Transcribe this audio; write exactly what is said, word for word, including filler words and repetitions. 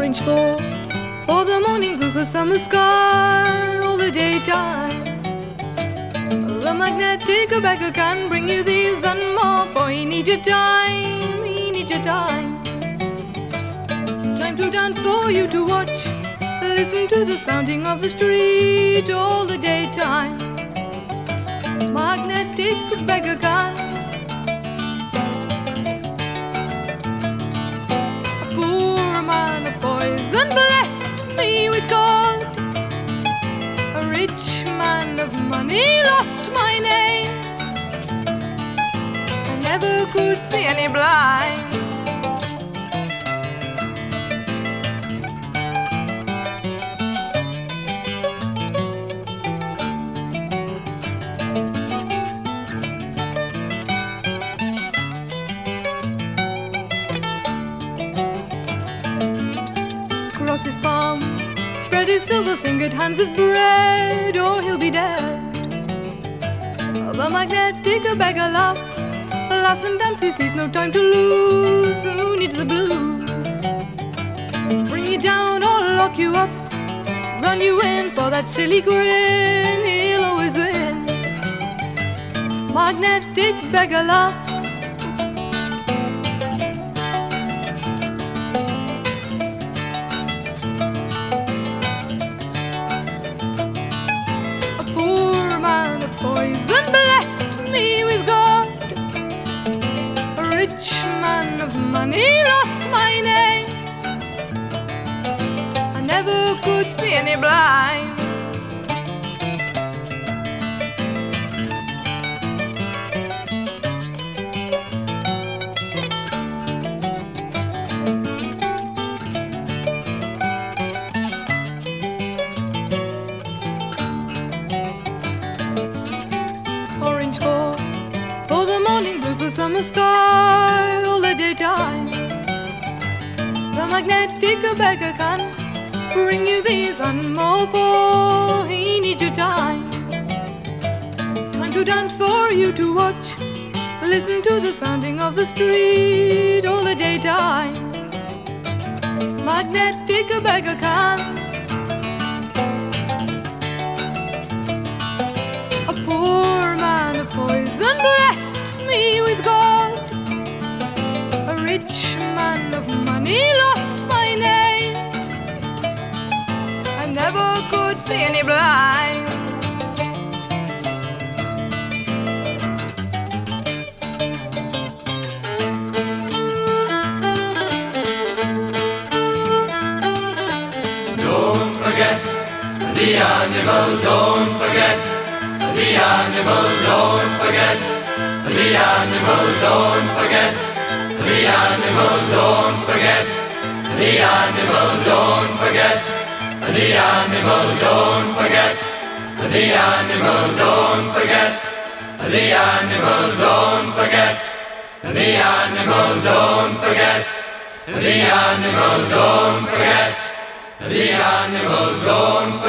Orange for, for the morning blue, for summer sky all the daytime. The magnetic Rebecca can bring you these and more, for you need your time, you need your time. Time to dance, for you to watch, listen to the sounding of the street all the daytime. Magnetic Rebecca can. A poor man of poison left me with gold. A rich man of money lost my name. I never could see any blind. Across his palm, spread his silver-fingered hands with bread, or he'll be dead. The magnetic beggar laughs, laughs and dances, he's no time to lose. Who needs the blues? Bring you down or lock you up, run you in for that silly grin, he'll always win. Magnetic beggar laughs. Poison left me with gold. A rich man of money lost my name. I never could see any blind. Orange for, for the morning blue, for summer sky all the daytime. The magnetic beggar can bring you these and more, for he needs your time. Time to dance, for you to watch, listen to the sounding of the street all the daytime. Magnetic beggar can. Poison left me with gold. A rich man of money lost my name. I never could see any blind. Don't forget the animal, don't forget the animal, don't forget. The animal, don't forget. The animal, don't forget. The animal, don't forget. The animal, don't forget. The animal, don't forget. The animal, don't forget. The animal, don't forget. The animal, don't forget. The animal, don't forget.